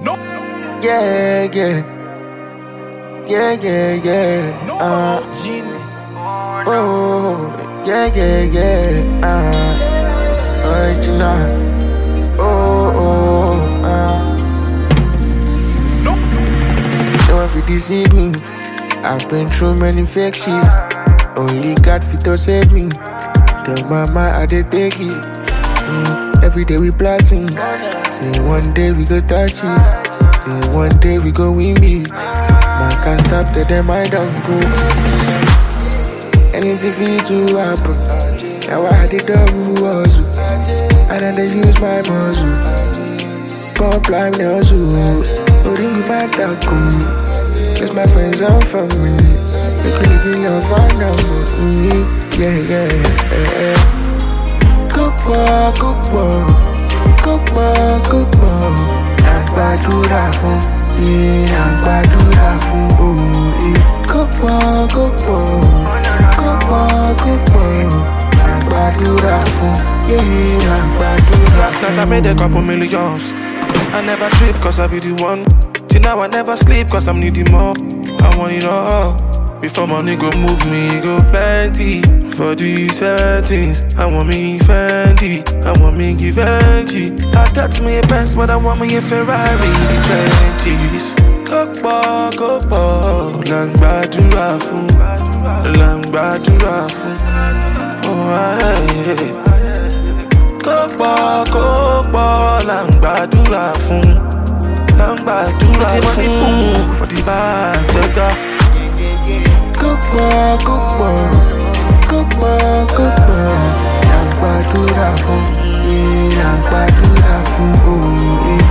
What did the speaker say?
No. Yeah, yeah. Yeah, yeah, yeah. Oh, yeah, yeah, yeah. Original. No. No one fit deceive me. I've been through many fake shit. Only God fit to save me. Tell mama I dey take it. Every day we plotting. Say one day we go touch it. Say one day we go win big. Man can't stop till them I don't go. Anything fit to happen. Now I did double hustle. And then they use my muscle. Pop live the hustle. No ring me back that me. It's my friends and family. You can live in love right now. Yeah, yeah, yeah. Cookbook. Nàgbàdúrà fún, nàgbàdúrà fún òye. Cookbook. Nàgbàdúrà fún, nàgbàdúrà Last night I made a couple millions. I never trip cause I be the one. Till now I never sleep cause I'm needing more. I want it all. Before money go move me, go plenty. For these settings, I want me Fendi, I want me Givenchy. I got me a Benz, but I want me a Ferrari, the 20s. Cookbook, Nàgbàdúrà fún, nàgbàdúrà fún. Oh, yeah. Cookbook, Nàgbàdúrà fún, nàgbàdúrà fún. For the bag, Cookbook. Nàgbàdúrà fún, nàgbàdúrà fún òye.